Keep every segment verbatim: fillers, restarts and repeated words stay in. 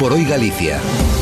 por Hoy Galicia.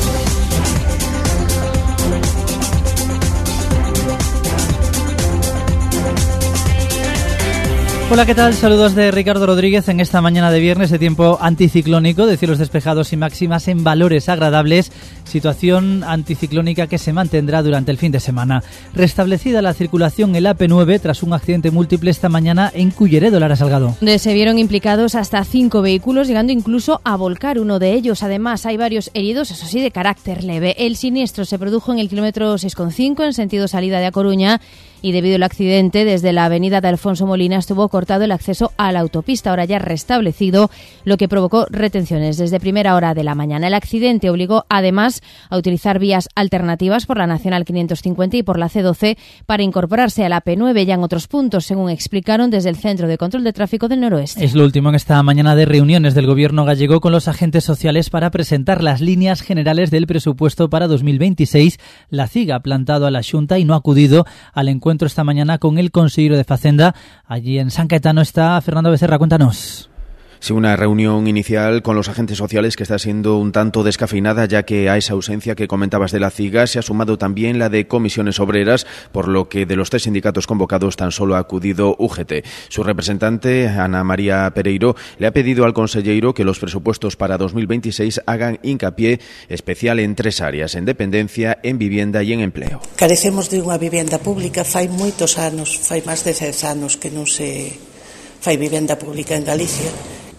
Hola, ¿qué tal? Saludos de Ricardo Rodríguez en esta mañana de viernes de tiempo anticiclónico, de cielos despejados y máximas en valores agradables, situación anticiclónica que se mantendrá durante el fin de semana. Restablecida la circulación en la A P nueve tras un accidente múltiple esta mañana en Culleredo, Lara Salgado. Donde se vieron implicados hasta cinco vehículos, llegando incluso a volcar uno de ellos. Además, hay varios heridos, eso sí, de carácter leve. El siniestro se produjo en el kilómetro seis coma cinco en sentido salida de A Coruña, y debido al accidente, desde la avenida de Alfonso Molina estuvo cortado el acceso a la autopista, ahora ya restablecido, lo que provocó retenciones desde primera hora de la mañana. El accidente obligó además a utilizar vías alternativas por la Nacional quinientos cincuenta y por la C doce para incorporarse a la A P nueve ya en otros puntos, según explicaron desde el Centro de Control de Tráfico del Noroeste. Es lo último en esta mañana de reuniones del Gobierno gallego con los agentes sociales para presentar las líneas generales del presupuesto para dos mil veintiséis. La CIG ha plantado a la Xunta y no ha acudido al encuentro esta mañana con el consejero de Facenda. Allí en San Caetano está Fernando Becerra, cuéntanos. Sí, una reunión inicial con los agentes sociales que está siendo un tanto descafeinada, ya que a esa ausencia que comentabas de la CIGA se ha sumado también la de comisiones obreras, por lo que de los tres sindicatos convocados tan solo ha acudido U G T. Su representante, Ana María Pereiro, le ha pedido al conselleiro que los presupuestos para dos mil veintiséis hagan hincapié especial en tres áreas: en dependencia, en vivienda e en empleo. Carecemos de unha vivenda pública fai moitos anos, fai máis de dez anos que non se fai vivenda pública en Galicia.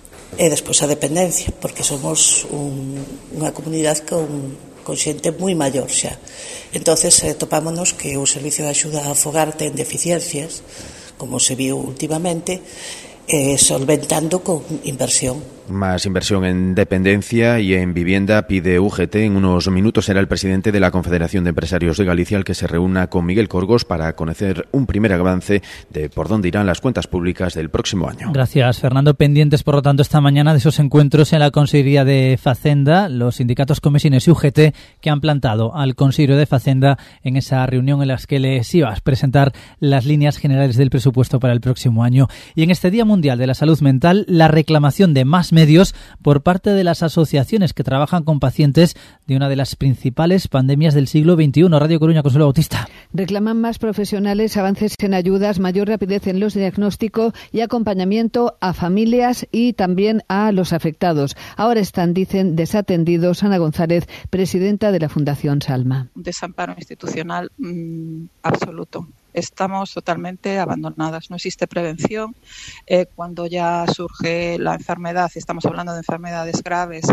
E despois a dependencia, porque somos un, unha comunidade con, con xente moi maior xa. Entonces eh, topámonos que o servicio de axuda a fogar ten deficiencias, como se viu últimamente, eh, solventando con inversión. Más inversión en dependencia y en vivienda pide U G T. En unos minutos será el presidente de la Confederación de Empresarios de Galicia el que se reúna con Miguel Corgos para conocer un primer avance de por dónde irán las cuentas públicas del próximo año. Gracias, Fernando. Pendientes, por lo tanto, esta mañana de esos encuentros en la Consejería de Facenda, los sindicatos Comesines y U G T que han plantado al consejero de Facenda en esa reunión en la que les iba a presentar las líneas generales del presupuesto para el próximo año. Y en este Día Mundial de la Salud Mental, la reclamación de más medios por parte de las asociaciones que trabajan con pacientes de una de las principales pandemias del siglo veintiuno. Radio Coruña, Consuelo Bautista. Reclaman más profesionales, avances en ayudas, mayor rapidez en los diagnósticos y acompañamiento a familias y también a los afectados. Ahora están, dicen, desatendidos. Ana González, presidenta de la Fundación Salma. Un desamparo institucional mmm, absoluto. Estamos totalmente abandonadas, no existe prevención. Eh, cuando ya surge la enfermedad, estamos hablando de enfermedades graves,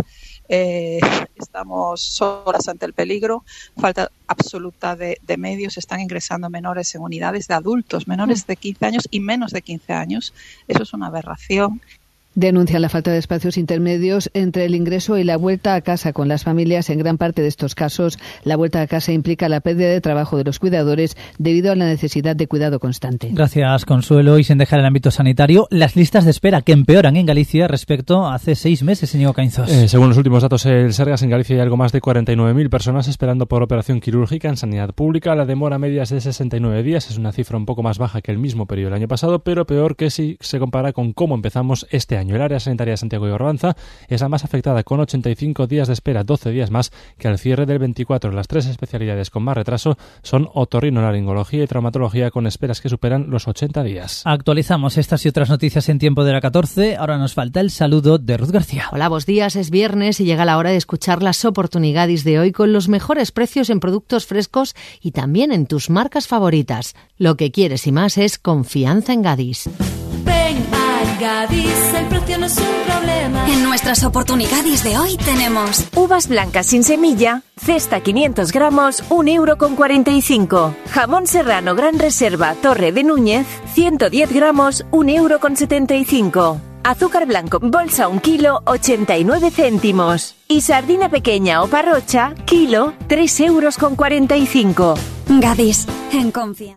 eh, estamos solas ante el peligro, falta absoluta de, de medios, están ingresando menores en unidades de adultos, menores de quince años y menos de quince años. Eso es una aberración. Denuncian la falta de espacios intermedios entre el ingreso y la vuelta a casa con las familias. En gran parte de estos casos, la vuelta a casa implica la pérdida de trabajo de los cuidadores debido a la necesidad de cuidado constante. Gracias, Consuelo. Y sin dejar el ámbito sanitario, las listas de espera que empeoran en Galicia respecto a hace seis meses, señor Cainzos. Eh, según los últimos datos del Sergas, en Galicia hay algo más de cuarenta y nueve mil personas esperando por operación quirúrgica en sanidad pública. La demora media es de sesenta y nueve días. Es una cifra un poco más baja que el mismo periodo del año pasado, pero peor que si se compara con cómo empezamos este año. El área sanitaria de Santiago y Barbanza es la más afectada, con ochenta y cinco días de espera, doce días más que al cierre del veinticuatro. Las tres especialidades con más retraso son otorrinolaringología y traumatología, con esperas que superan los ochenta días. Actualizamos estas y otras noticias en tiempo de la catorce. Ahora nos falta el saludo de Ruth García. Hola, buenos días. Es viernes y llega la hora de escuchar las oportunidades de hoy con los mejores precios en productos frescos y también en tus marcas favoritas. Lo que quieres y más es confianza en Gadis. Ven a Gadis, el precio no es un problema. En nuestras oportunidades de hoy tenemos uvas blancas sin semilla, cesta quinientos gramos, un euro con cuarenta y cinco. Jamón serrano gran reserva, Torre de Núñez, ciento diez gramos, un euro con setenta y cinco. Azúcar blanco, bolsa un kilo, ochenta y nueve céntimos. Y sardina pequeña o parrocha, kilo, tres euros con cuarenta y cinco. Gadis, en confianza.